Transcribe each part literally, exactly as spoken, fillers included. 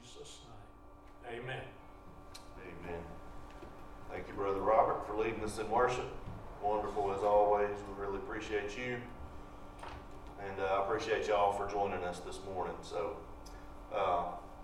Jesus' name, amen. Amen. Thank you, Brother Robert, for leading us in worship. Wonderful as always. We really appreciate you. And uh, I appreciate y'all for joining us this morning. So uh,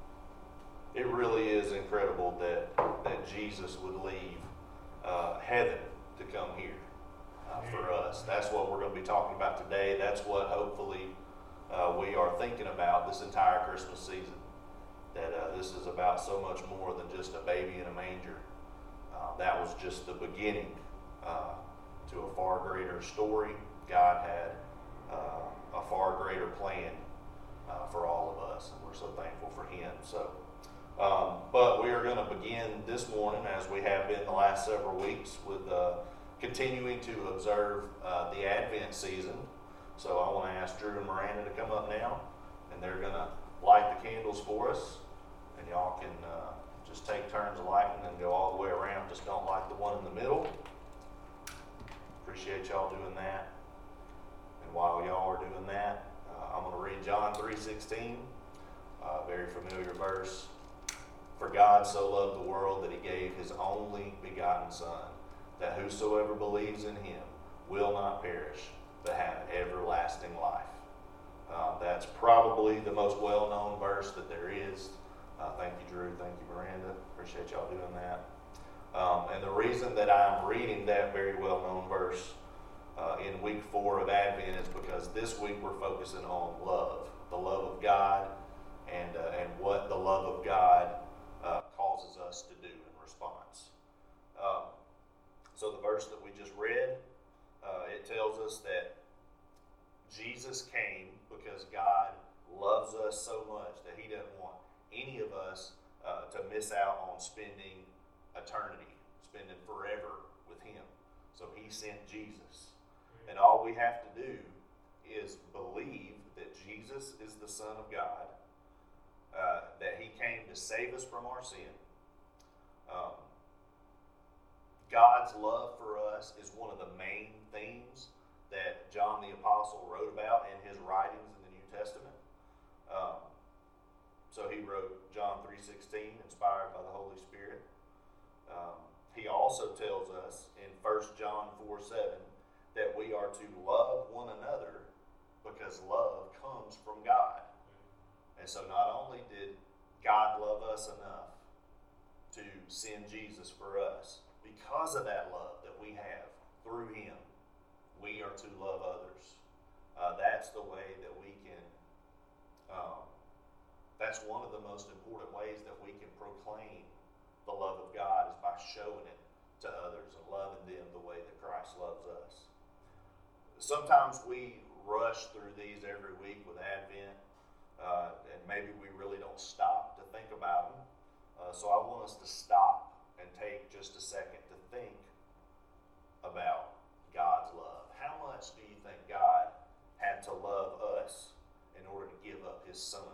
it really is incredible that, that Jesus would leave uh, heaven to come here uh, for us. That's what we're going to be talking about today. That's what hopefully uh, we are thinking about this entire Christmas season. That uh, this is about so much more than just a baby in a manger. Uh, that was just the beginning uh, to a far greater story. God had uh, a far greater plan uh, for all of us, and we're so thankful for Him. So, um, but we are going to begin this morning, as we have been the last several weeks, with uh, continuing to observe uh, the Advent season. So I want to ask Drew and Miranda to come up now, and they're going to light the candles for us, and y'all can uh, just take turns lighting and go all the way around. Just don't light the one in the middle. Appreciate y'all doing that. And while y'all are doing that, uh, I'm going to read John three sixteen, a very familiar verse. For God so loved the world that He gave His only begotten Son, that whosoever believes in Him will not perish, but have everlasting life. Uh, that's probably the most well-known verse that there is. Uh, thank you, Drew. Thank you, Miranda. Appreciate y'all doing that. Um, and the reason that I'm reading that very well-known verse uh, in week four of Advent is because this week we're focusing on love, the love of God, and uh, and what the love of God uh, causes us to do in response. Um, so the verse that we just read, uh, it tells us that Jesus came because God loves us so much that He doesn't want any of us uh, to miss out on spending eternity, spending forever with Him. So He sent Jesus. And all we have to do is believe that Jesus is the Son of God, uh, that He came to save us from our sin. Um, God's love for us is one of the main themes that John the Apostle wrote about in his writings in the New Testament. Um, so he wrote John three sixteen, inspired by the Holy Spirit. Um, he also tells us in First John four seven that we are to love one another because love comes from God. And so not only did God love us enough to send Jesus for us, because of that love that we have through Him, we are to love others. Uh, that's the way that we can, um, that's one of the most important ways that we can proclaim the love of God is by showing it to others and loving them the way that Christ loves us. Sometimes we rush through these every week with Advent, uh, and maybe we really don't stop to think about them. Uh, so I want us to stop and take just a second to think about God's love. How much do you think God had to love us in order to give up His Son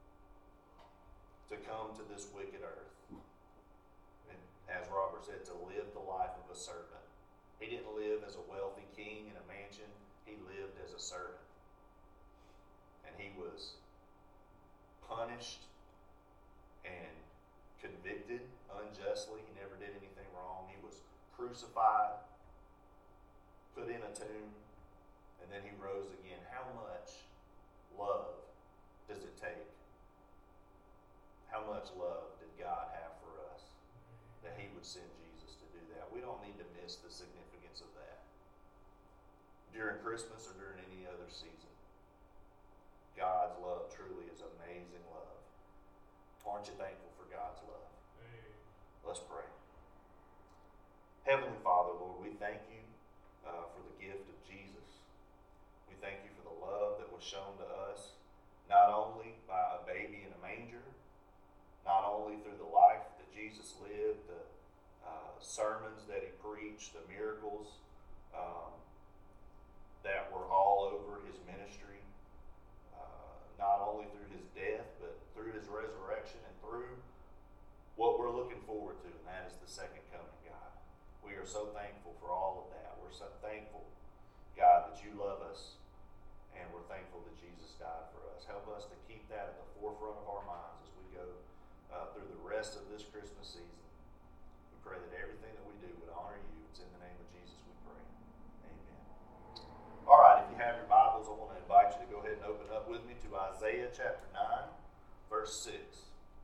to come to this wicked earth? And as Robert said, to live the life of a servant. He didn't live as a wealthy king in a mansion. He lived as a servant. And He was punished and convicted unjustly. He never did anything wrong. He was crucified, put in a tomb, and then He rose again. How much love does it take? How much love did God have for us that He would send Jesus to do that? We don't need to miss the significance of that during Christmas or during any other season. God's love truly is amazing love. Aren't you thankful for God's love? Let's pray. Heavenly Father, Lord, we thank You Uh, for the gift of Jesus. We thank You for the love that was shown to us, not only by a baby in a manger, not only through the life that Jesus lived, the uh, sermons that He preached, the miracles um, that were all over His ministry, uh, not only through His death, but through His resurrection and through what we're looking forward to, and that is the second coming, God. We are so thankful for all of that. We're so thankful, God, that You love us, and we're thankful that Jesus died for us. Help us to keep that at the forefront of our minds as we go uh, through the rest of this Christmas season. We pray that everything that we do would honor you. It's in the name of Jesus we pray. Amen. All right, if you have your Bibles, I want to invite you to go ahead and open up with me to Isaiah chapter nine, verse six.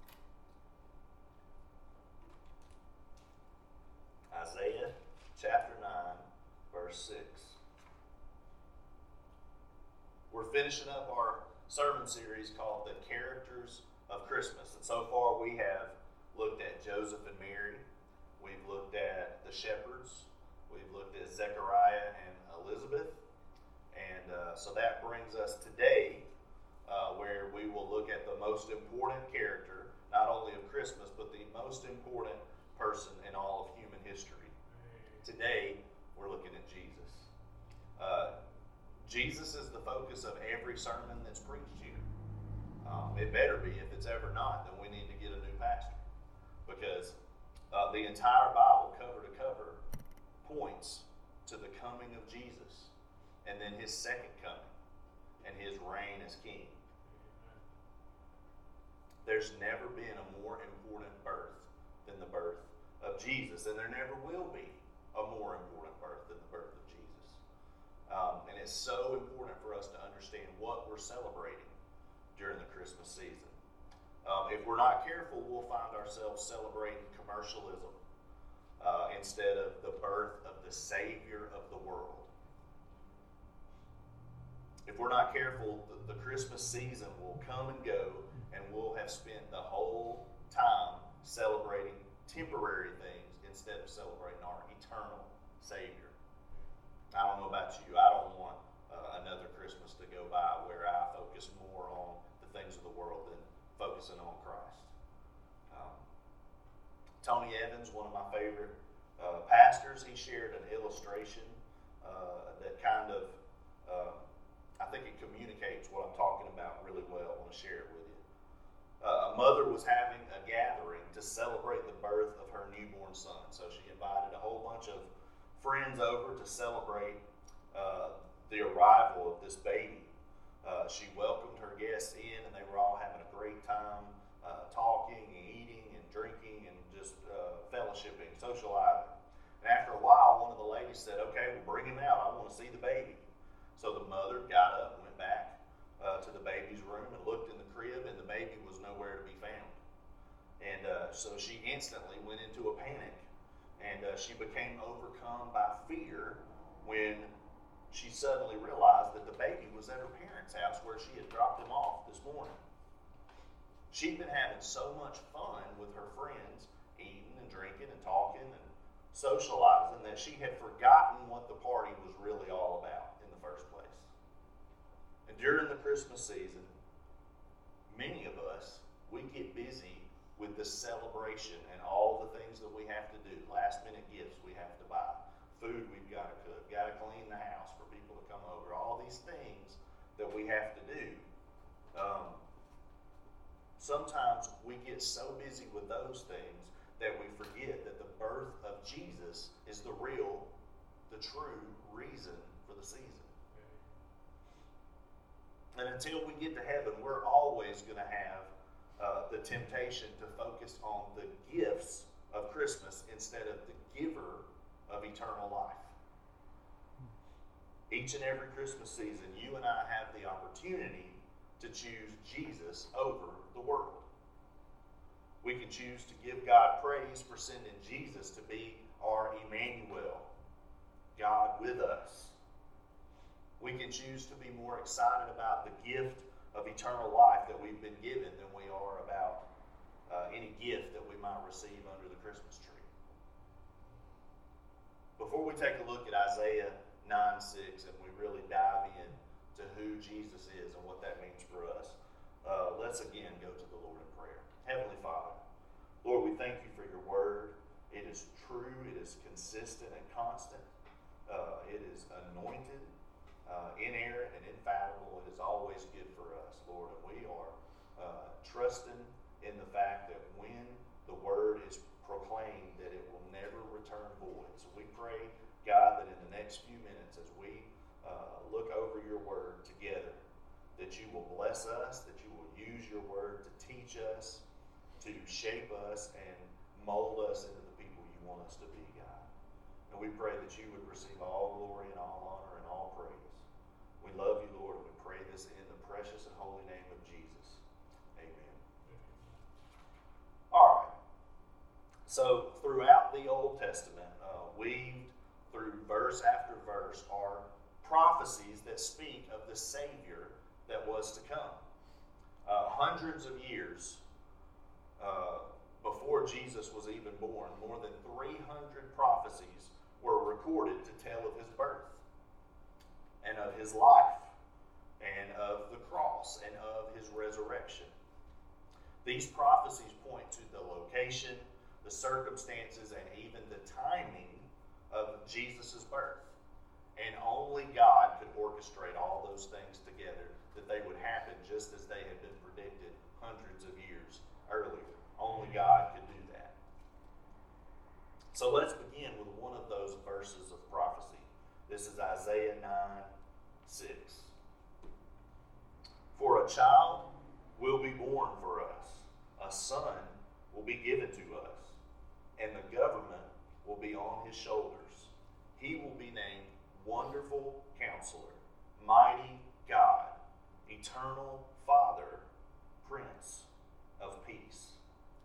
Isaiah chapter nine, verse six. We're finishing up our sermon series called The Characters of Christmas. And so far we have looked at Joseph and Mary. We've looked at the shepherds. We've looked at Zechariah and Elizabeth. And uh, so that brings us today uh, where we will look at the most important character, not only of Christmas, but the most important person in all of human history. Today, we're looking at Jesus. Uh, Jesus is the focus of every sermon that's preached here. Um, it better be. If it's ever not, then we need to get a new pastor. Because uh, the entire Bible, cover to cover, points to the coming of Jesus, and then his second coming, and his reign as king. There's never been a more important birth than the birth of Jesus, and there never will be a more important birth than the birth of Jesus. Um, and it's so important for us to understand what we're celebrating during the Christmas season. Um, if we're not careful, we'll find ourselves celebrating commercialism uh, instead of the birth of the Savior of the world. If we're not careful, the, the Christmas season will come and go, and we'll have spent the whole time celebrating temporary things instead of celebrating our eternal Savior. I don't know about you. I don't want uh, another Christmas to go by where I focus more on the things of the world than focusing on Christ. Um, Tony Evans, one of my favorite uh, pastors, he shared an illustration uh, that kind of, uh, I think it communicates what I'm talking about really well. I want to share it with you. Uh, a mother was having a gathering to celebrate the birth of her newborn son. So she invited a whole bunch of friends over to celebrate uh, the arrival of this baby. Uh, she welcomed her guests in, and they were all having a great time uh, talking and eating and drinking and just uh, fellowshipping, socializing. And after a while, one of the ladies said, "Okay, well, bring him out. I want to see the baby." So the mother got up and went back uh, to the baby's room and looked in the crib, and the baby was nowhere to be found. And uh, so she instantly went into a panic, and uh, she became overcome by fear when she suddenly realized that the baby was at her parents' house where she had dropped him off this morning. She'd been having so much fun with her friends, eating and drinking and talking and socializing, that she had forgotten what the party was really all about in the first place. And during the Christmas season, many of us, we get busy with the celebration and all the things that we have to do. Last minute gifts we have to buy. Food we've got to cook. Got to clean the house for people to come over. All these things that we have to do. Um, sometimes we get so busy with those things that we forget that the birth of Jesus is the real, the true reason for the season. And until we get to heaven, we're always going to have uh, the temptation to focus on the gifts of Christmas instead of the giver of eternal life. Each and every Christmas season, you and I have the opportunity to choose Jesus over the world. We can choose to give God praise for sending Jesus to be our Emmanuel, God with us. We can choose to be more excited about the gift of eternal life that we've been given than we are about uh, any gift that we might receive under the Christmas tree. Before we take a look at Isaiah nine six and we really dive in to who Jesus is and what that means for us, uh, let's again go to the Lord in prayer. Heavenly Father, Lord, we thank you for your word. It is true, it is consistent and constant. Uh, it is anointed, uh, inerrant and infallible. It is always good for us, Lord, and we are uh, trusting in the fact that when the word is proclaimed, that it will never return void. So we pray, God, that in the next few minutes as we uh, look over your word together, that you will bless us, that you will use your word to teach us, to shape us and mold us into the people you want us to be, God. And we pray that you would receive all glory and all honor and all praise. We love you, Lord, and we pray this in the precious and holy name of Jesus. Amen. All right. So throughout the Old Testament, uh, weaved through verse after verse, are prophecies that speak of the Savior that was to come. Uh, hundreds of years uh, before Jesus was even born, more than three hundred prophecies were recorded to tell of his birth and of his life and of the cross and of his resurrection. These prophecies point to the location, the circumstances, and even the timing of Jesus' birth. And only God could orchestrate all those things together, that they would happen just as they had been predicted hundreds of years earlier. Only God could do that. So let's begin with one of those verses of prophecy. This is Isaiah nine six. For a child will be born for us, a son will be given to us, and the government will be on his shoulders. He will be named Wonderful Counselor, Mighty God, Eternal Father, Prince of Peace.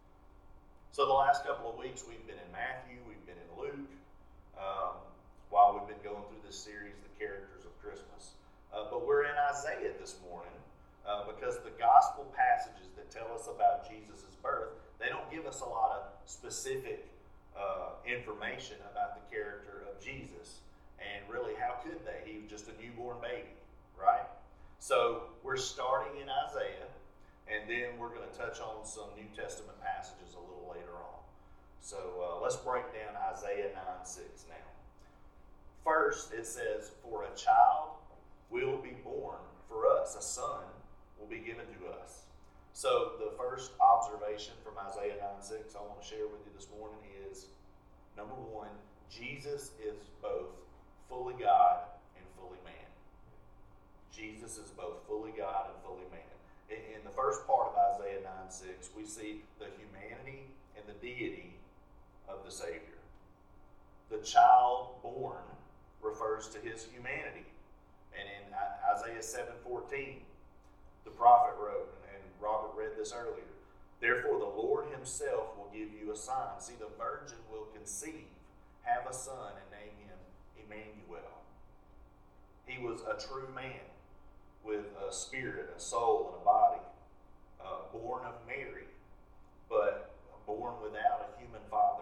So the last couple of weeks we've been in Matthew, we've been in Luke, um, while we've been going through this series, The Characters of Christmas. Uh, but we're in Isaiah this morning uh, because the gospel passages that tell us about Jesus' birth, they don't give us a lot of specific uh, information about the character of Jesus. And really, how could they? He was just a newborn baby, right? So we're starting in Isaiah, and then we're going to touch on some New Testament passages a little later on. So uh, let's break down Isaiah nine six now. First, it says, for a child will be born for us, a son will be given to us. So the first observation from Isaiah nine six I want to share with you this morning is, number one, Jesus is both fully God and fully man. Jesus is both fully God and fully man. In the first part of Isaiah nine six, we see the humanity and the deity of the Savior. The child born refers to his humanity. And in Isaiah seven fourteen, the prophet wrote, and Robert read this earlier, therefore the Lord himself will give you a sign. See, the virgin will conceive, have a son, and name him Emmanuel. He was a true man with a spirit, a soul, and a body, uh, born of Mary, but born without a human father.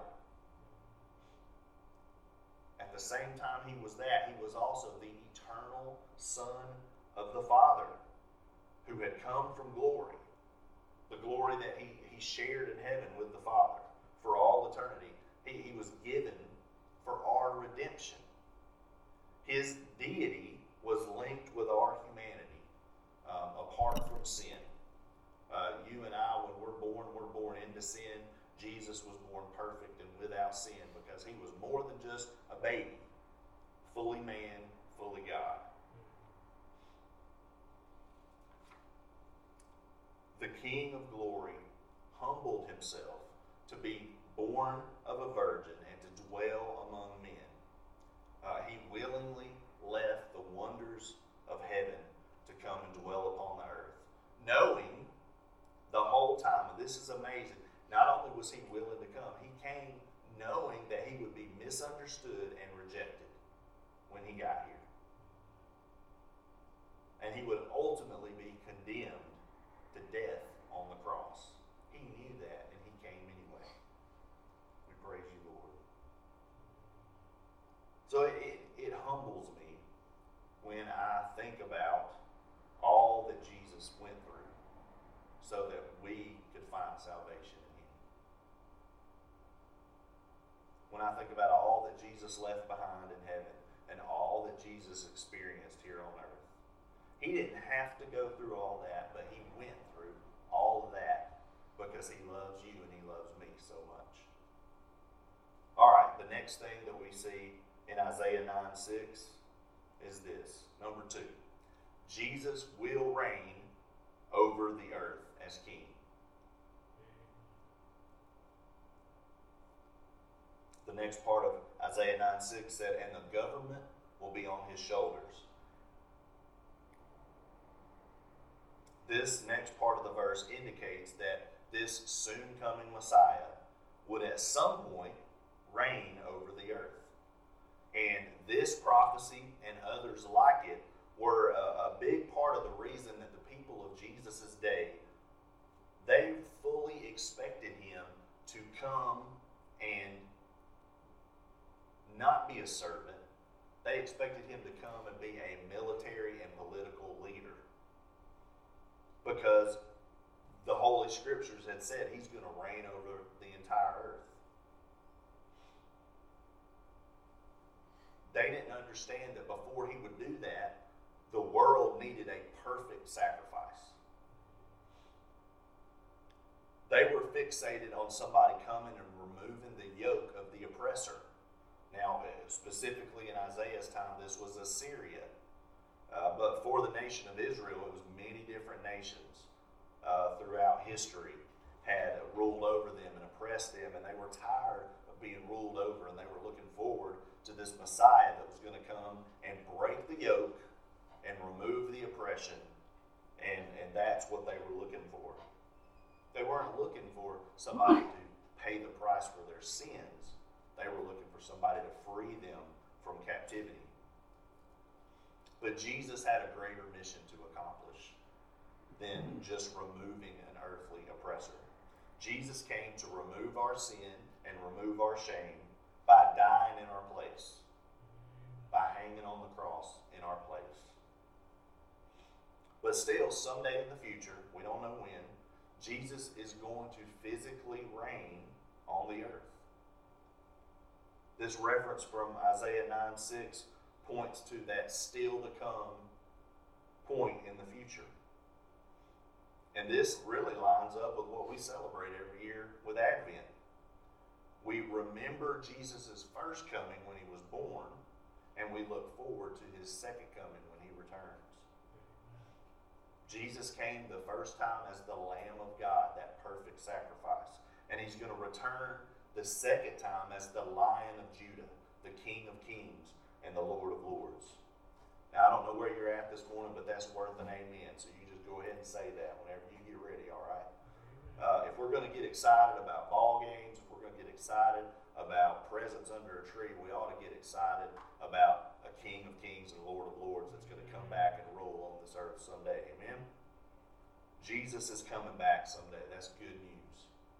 At the same time he was that, he was also the eternal Son of the Father, who had come from glory, the glory that he, he shared in heaven with the Father for all eternity. He, he was given for our redemption. His deity was linked with our humanity, um, apart from sin. Uh, you and I, when we're born, we're born into sin. Jesus was born perfect and without sin because he was more than just a baby, fully man, fully God. The King of glory humbled himself to be born of a virgin and to dwell among men. Uh, he willingly left the wonders of heaven to come and dwell upon the earth, knowing the whole time, and this is amazing, not only was he willing to come, he came knowing that he would be misunderstood and rejected when he got here. And he would ultimately be condemned to death on the cross. He knew that, and he came anyway. We praise you, Lord. So it, it humbles me when I think about all that Jesus went through so that we could find salvation in him. When I think about all that Jesus left behind in heaven and all that Jesus experienced here on earth. He didn't have to go through all that, but he went through all of that because he loves you and he loves me so much. All right, the next thing that we see in Isaiah nine six is this. Number two, Jesus will reign over the earth as king. the next part of Isaiah nine six said, and the government will be on his shoulders. This next part of the verse indicates that this soon coming Messiah would at some point reign over the earth. And this prophecy and others like it were a, a big part of the reason that the people of Jesus' day, they fully expected him to come and not be a servant. They expected him to come and be a military and political leader. Because the Holy Scriptures had said he's going to reign over the entire earth. They didn't understand that before he would do that, the world needed a perfect sacrifice. They were fixated on somebody coming and removing the yoke of the oppressor. Now, specifically in Isaiah's time, this was Assyria. Uh, but for the nation of Israel, it was many different nations uh, throughout history had ruled over them and oppressed them, and they were tired of being ruled over, and they were looking forward to this Messiah that was going to come and break the yoke and remove the oppression, and, and that's what they were looking for. They weren't looking for somebody to pay the price for their sins. They were looking for somebody to free them from captivity. But Jesus had a greater mission to accomplish than just removing an earthly oppressor. Jesus came to remove our sin and remove our shame by dying in our place, by hanging on the cross in our place. But still, someday in the future, we don't know when, Jesus is going to physically reign on the earth. This reference from Isaiah nine six points to that still to come point in the future. And this really lines up with what we celebrate every year with Advent. We remember Jesus' first coming when he was born, and we look forward to his second coming when he returns. Jesus came the first time as the Lamb of God, that perfect sacrifice. And he's going to return the second time as the Lion of Judah, the King of Kings, and the Lord of Lords. Now, I don't know where you're at this morning, but that's worth an amen. So you just go ahead and say that whenever you get ready, all right? Uh, if we're going to get excited about ball games, if we're going to get excited about presents under a tree, we ought to get excited about a King of Kings and Lord of Lords that's going to come back and rule on this earth someday. Amen? Jesus is coming back someday. That's good news.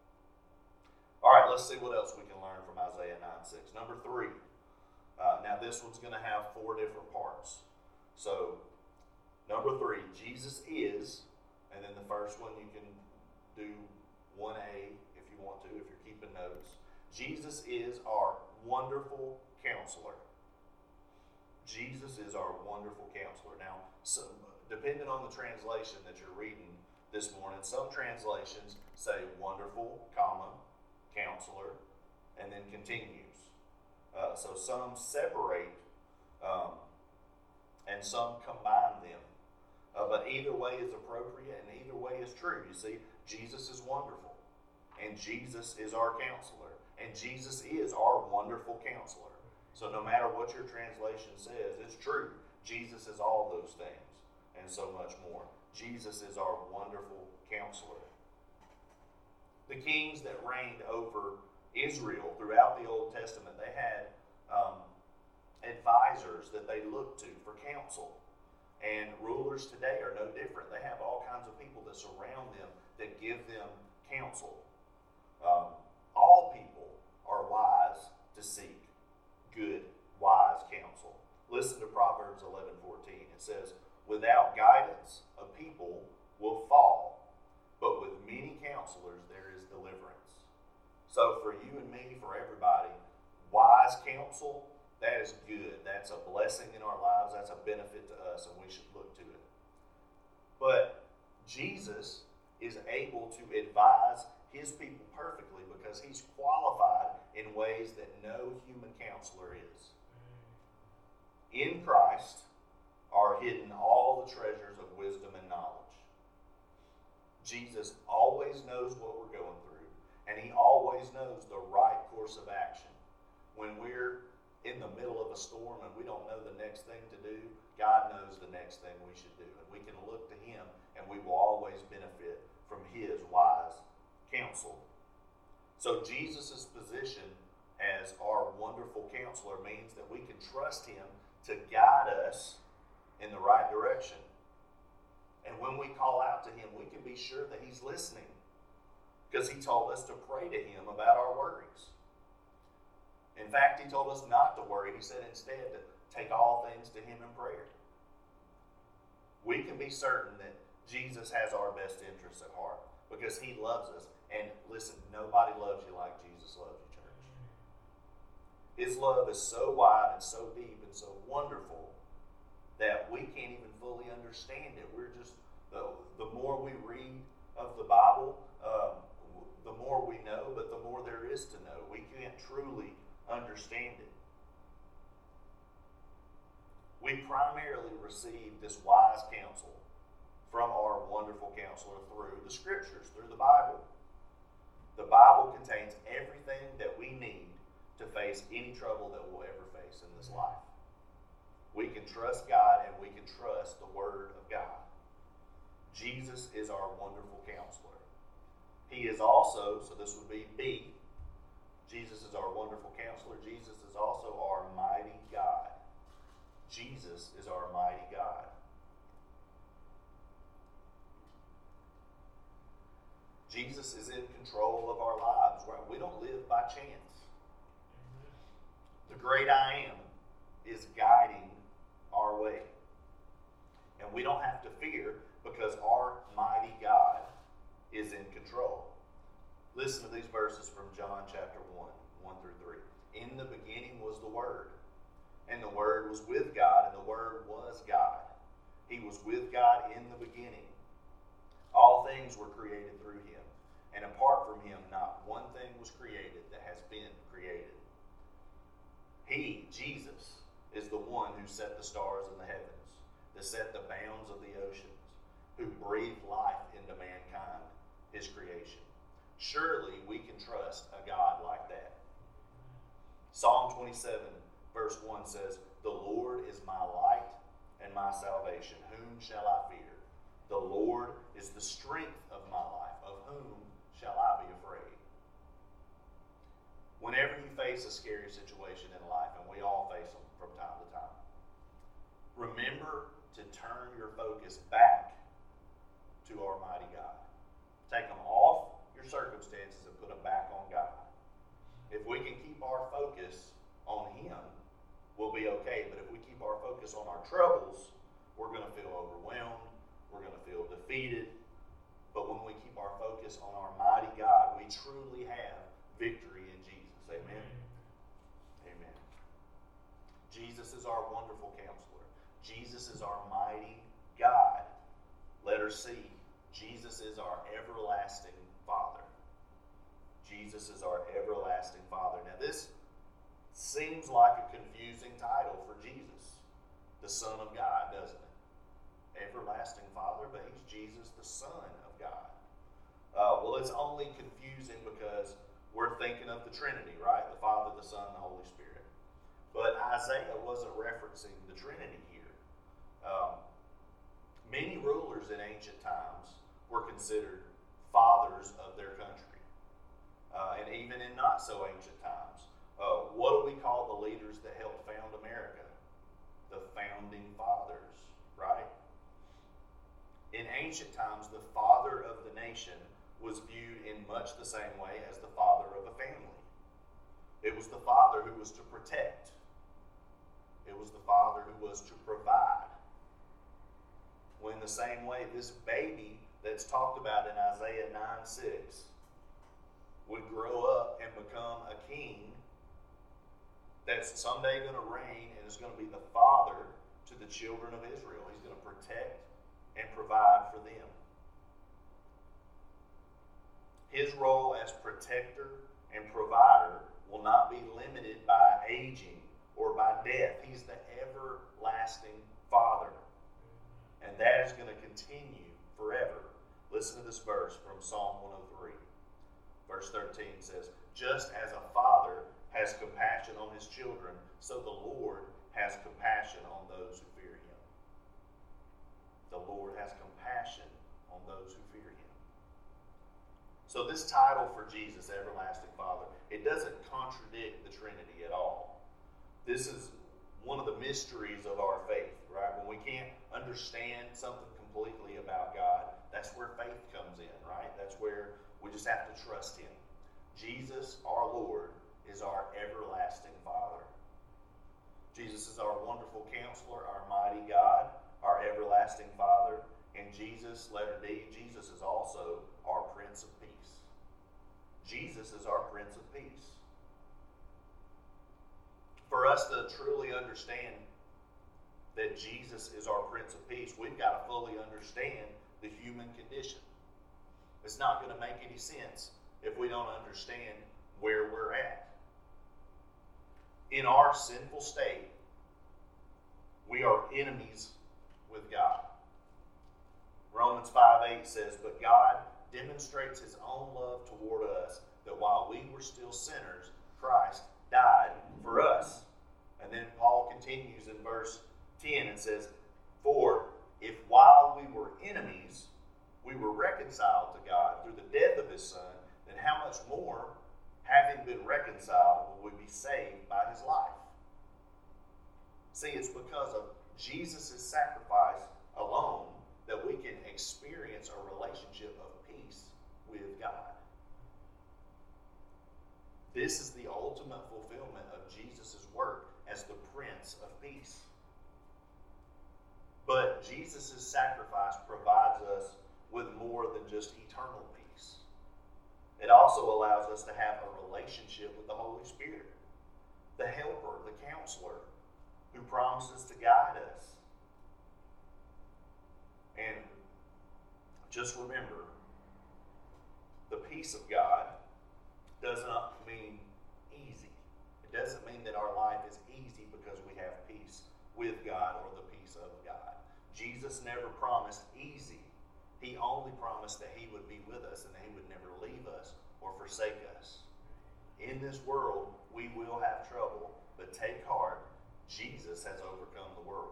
All right, let's see what else we can learn from Isaiah nine six. Number three. Uh, now this one's going to have four different parts. So, number three, Jesus is, and then the first one you can do one A if you want to, if you're keeping notes. Jesus is our wonderful counselor. Jesus is our wonderful counselor. Now, so, depending on the translation that you're reading this morning, some translations say wonderful, comma, counselor, and then continues. Uh, so some separate um, and some combine them. Uh, but either way is appropriate and either way is true. You see, Jesus is wonderful. And Jesus is our counselor. And Jesus is our wonderful counselor. So no matter what your translation says, it's true. Jesus is all those things and so much more. Jesus is our wonderful counselor. The kings that reigned over Israel throughout the Old Testament, they had um, advisors that they looked to for counsel. And rulers today are no different. They have all kinds of people that surround them that give them counsel. Um, all people are wise to seek good, wise counsel. Listen to Proverbs eleven fourteen. It says, without guidance, a people will fall, but with many counselors there is deliverance. So for you and me, for everybody, wise counsel, that is good. That's a blessing in our lives. That's a benefit to us, and we should look to it. But Jesus is able to advise his people perfectly because he's qualified in ways that no human counselor is. In Christ are hidden all the treasures of wisdom and knowledge. Jesus always knows what we're going through, and he always knows the right course of action. when we're in the middle of a storm and we don't know the next thing to do, God knows the next thing we should do. And we can look to Him, and we will always benefit from His wise counsel. So Jesus' position as our wonderful counselor means that we can trust Him to guide us in the right direction. And when we call out to Him, we can be sure that He's listening, because He told us to pray to Him about our worries. In fact, He told us not to worry. He said instead to take all things to Him in prayer. We can be certain that Jesus has our best interests at heart because He loves us. And listen, nobody loves you like Jesus loves you, church. His love is so wide and so deep and so wonderful that we can't even fully understand it. We're just, the, the more we read of the Bible, um, the more we know, but the more there is to know. We can't truly understand it. We primarily receive this wise counsel from our wonderful counselor through the Scriptures, through the Bible. The Bible contains everything that we need to face any trouble that we'll ever face in this life. We can trust God and we can trust the Word of God. Jesus is our wonderful counselor. He is also, so this would be B, Jesus is our wonderful counselor. Jesus is also our mighty God. Jesus is our mighty God. Jesus is in control of our lives, right? We don't live by chance. The great I Am is guiding our way. And we don't have to fear because our mighty God is in control. Listen to these verses from John chapter one, one through three. In the beginning was the Word, and the Word was with God, and the Word was God. He was with God in the beginning. All things were created through Him, and apart from Him, not one thing was created that has been created. He, Jesus, is the one who set the stars in the heavens, that set the bounds of the oceans, who breathed life into mankind, His creation. Surely we can trust a God like that. Psalm twenty-seven, verse one says, "The Lord is my light and my salvation. Whom shall I fear? The Lord is the strength of my life. Of whom shall I be afraid?" Whenever you face a scary situation in life, and we all face them from time to time, remember to turn your focus back to our mighty God. Take them off your circumstances and put them back on God. If we can keep our focus on Him, we'll be okay. But if we keep our focus on our troubles, we're going to feel overwhelmed. We're going to feel defeated. But when we keep our focus on our mighty God, we truly have victory in Jesus. Amen? Amen. Jesus is our wonderful counselor. Jesus is our mighty God. Letter C, Jesus is our everlasting Father. Jesus is our everlasting Father. Now this seems like a confusing title for Jesus, the Son of God, doesn't it? Everlasting Father, but He's Jesus, the Son of God. Uh, well, it's only confusing because we're thinking of the Trinity, right? The Father, the Son, the Holy Spirit. But Isaiah wasn't referencing the Trinity here. Um, many rulers in ancient times were considered fathers of their country. Uh, and even in not so ancient times, uh, what do we call the leaders that helped found America? The founding fathers, right? In ancient times, the father of the nation was viewed in much the same way as the father of a family. It was the father who was to protect. It was the father who was to provide. Well, in the same way, this baby that's talked about in Isaiah nine six would grow up and become a king that's someday going to reign and is going to be the father to the children of Israel. He's going to protect and provide for them. His role as protector and provider will not be limited by aging or by death. He's the everlasting Father. And that is going to continue forever. Listen to this verse from Psalm one oh three. Verse thirteen says, "Just as a father has compassion on his children, so the Lord has compassion on those who fear him. The Lord has compassion on those who fear him. So this title for Jesus, Everlasting Father, it doesn't contradict the Trinity at all. This is one of the mysteries of our faith, right? When we can't understand something completely about God, that's where faith comes in, right? That's where we just have to trust him. Jesus, our Lord, is our everlasting Father. Jesus is our wonderful counselor, our mighty God, our everlasting Father. And Jesus, letter D, Jesus is also our Prince of Peace. Jesus is our Prince of Peace. For us to truly understand that Jesus is our Prince of Peace, we've got to fully understand the human condition. It's not going to make any sense if we don't understand where we're at. In our sinful state, we are enemies with God. Romans five eight says, "But God demonstrates his own love toward us, that while we were still sinners, Christ died for us." And then Paul continues in verse ten and says, "For if while we were enemies, we were reconciled to God through the death of his Son, then how much more, having been reconciled, will we be saved by his life?" See, it's because of Jesus' sacrifice alone that we can experience a relationship of peace with God. This is the ultimate fulfillment of Jesus' work as the Prince of Peace. But Jesus' sacrifice provides us with more than just eternal peace. It also allows us to have a relationship with the Holy Spirit, the helper, the counselor, who promises to guide us. And just remember, the peace of God does not mean easy. It doesn't mean that our life is easy because we have peace with God or the peace of God. Jesus never promised easy. He only promised that he would be with us and that he would never leave us or forsake us. In this world, we will have trouble, but take heart, Jesus has overcome the world.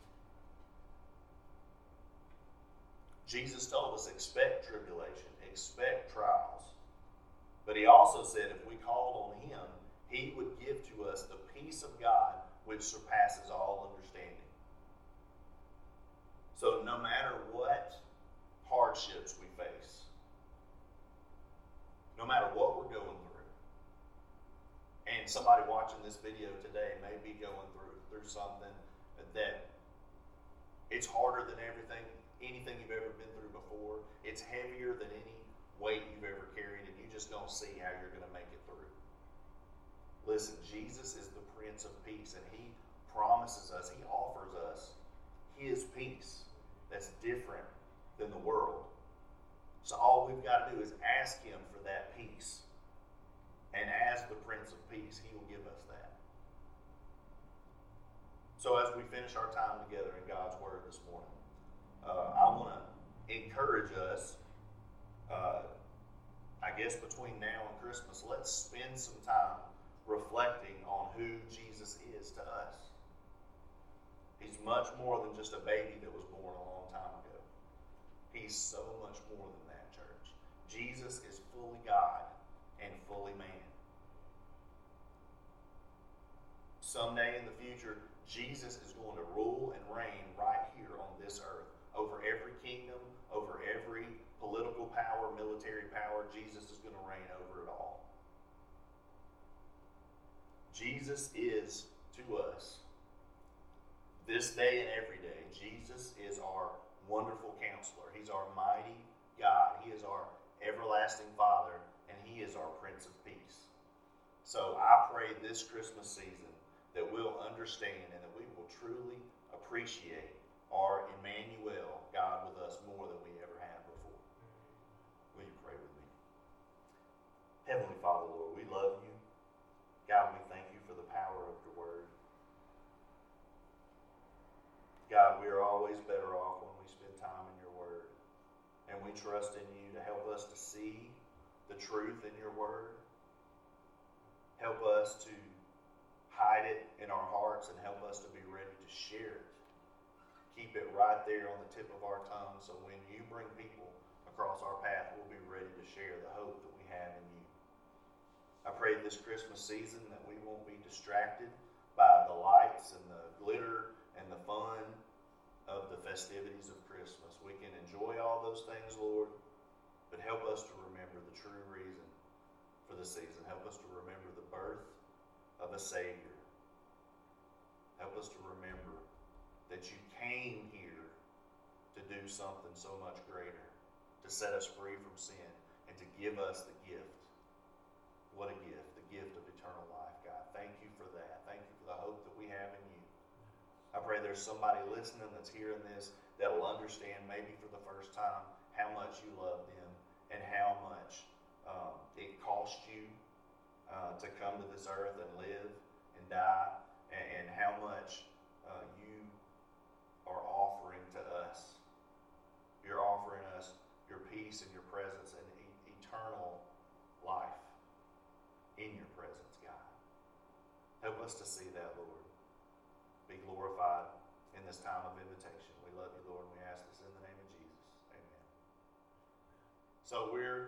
Jesus told us, expect tribulation, expect trials. But he also said if we called on him, he would give to us the peace of God which surpasses all understanding. So no matter what hardships we face, no matter what we're going through, and somebody watching this video today may be going through, through something that it's harder than everything, anything you've ever been through before. It's heavier than any weight you've ever carried, and you just don't see how you're going to make it through. Listen, Jesus is the Prince of Peace, and he promises us, he offers us his peace that's different than the world. So all we've got to do is ask him for that peace. And as the Prince of Peace, he will give us that. So as we finish our time together in God's Word this morning, uh, I want to encourage us, uh, I guess between now and Christmas, let's spend some time reflecting on who Jesus is to us. He's much more than just a baby that was born a long time ago. He's so much more than that, church. Jesus is fully God and fully man. Someday in the future, Jesus is going to rule and reign right here on this earth over every kingdom, over every political power, military power. Jesus is going to reign over it all. Jesus is to us, this day and every day, Jesus is our wonderful counselor. He's our mighty God. He is our everlasting Father, and he is our Prince of Peace. So I pray this Christmas season that we'll understand and that we will truly appreciate our Emmanuel, God with us, more than we ever have before. Will you pray with me? Heavenly Father, Lord, we love you. God, we thank you for the power of your word. God, we are always better off when we spend time in your word. And we trust in you to help us to see the truth in your word. Help us to hide it in our hearts and help us to be ready to share it. Keep it right there on the tip of our tongue so when you bring people across our path, we'll be ready to share the hope that we have in you. I pray this Christmas season that we won't be distracted by the lights and the glitter and the fun of the festivities of Christmas. We can enjoy all those things, Lord, but help us to remember the true reason for the season. Help us to remember the birth of a Savior. Help us to remember that you came here to do something so much greater, to set us free from sin, and to give us the gift. What a gift, the gift of eternal life, God. Thank you for that. Thank you for the hope that we have in you. I pray there's somebody listening that's hearing this that will understand maybe for the first time how much you love them and how much um, it cost you uh, to come to this earth and live and die, and, and how much uh, you are offering to us. You're offering us your peace and your presence and e- eternal life in your presence, God. Help us to see that, Lord. Be glorified in this time of invitation. We love you, Lord, and we ask this in the name of Jesus. Amen. So we're